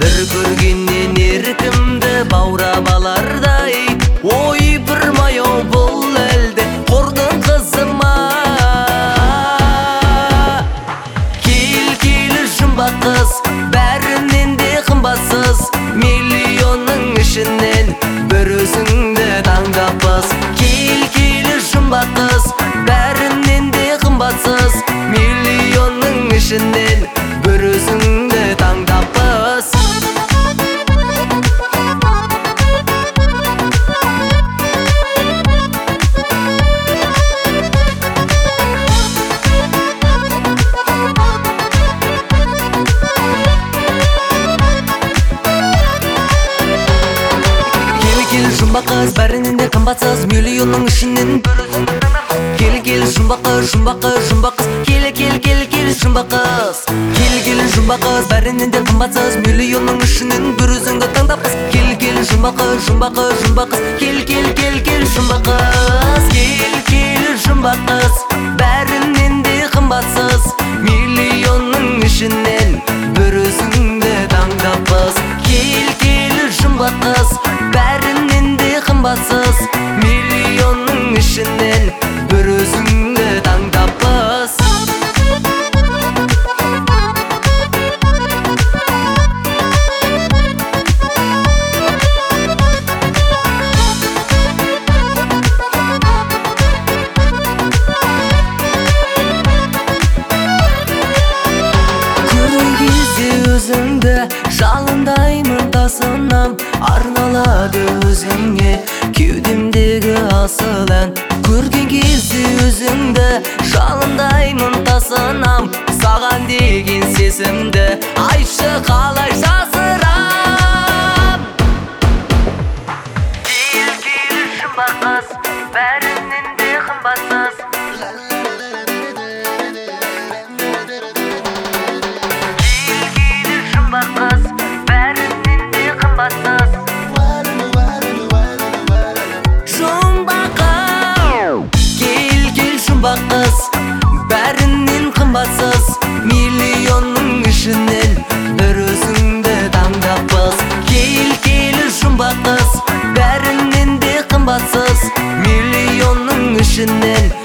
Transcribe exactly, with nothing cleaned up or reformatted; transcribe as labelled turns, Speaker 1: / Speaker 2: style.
Speaker 1: Bir көргеннен еркімді баурап алардай, ойпырмай ау бұл әлде қордың қызыма. Кел келі жұмбақ қыз, бәрінен де қымбатсыз, миллионның ішінен бір өзіңді таңдаппыз. Кел келі жұмбақ қыз, бәрінен де қымбатсыз, миллионның ішінен бір өзіңді таңдаппыз. Жұмбақ қыз, бәрінен де қымбатсыз, миллионның ішінен бір өзіңді таңдаппыз. Кел кел жұмбақ қыз, жұмбақ қыз, жұмбақ қыз, кел кел кел кел жұмбақ қыз. Кел кел жұмбақ қыз, бәрінен де қымбатсыз, миллионның ішінен бір өзіңді таңдаппыз. Кел кел жұмбақ қыз, жұмбақ қыз, жұмбақ қыз, кел кел кел кел жұмбақ қыз. Кел кел жұмбақ қыз, бәрінен де қымбатсыз, миллионның ішінен бір өзіңді таңдаппыз. Кел кел жұмбақ қыз, бәрінен де қымбатсыз, миллионның ішінен бір өзіңді таңдаппыз. Көрген кезде өзіңді жалындаймын тасынам, арналады өзіңе кеудемдегі асыл ән. Көрген кезде өзіңді жалындаймын тасынам, саған деген сезімді айтшы қалай жасырам. Кел кел жұмбақ қыз, бәрінен де қымбатсыз, кел кел жұмбақ қыз, бәрінен де қымбатсыз. Жұмбақ қыз, кел кел жұмбақ қыз, бәрінен қымбатсыз, миллионның ішінен бір өзіңді таңдаппыз. Кел кел жұмбақ қыз, бәрінен де қымбатсыз, миллионның ішінен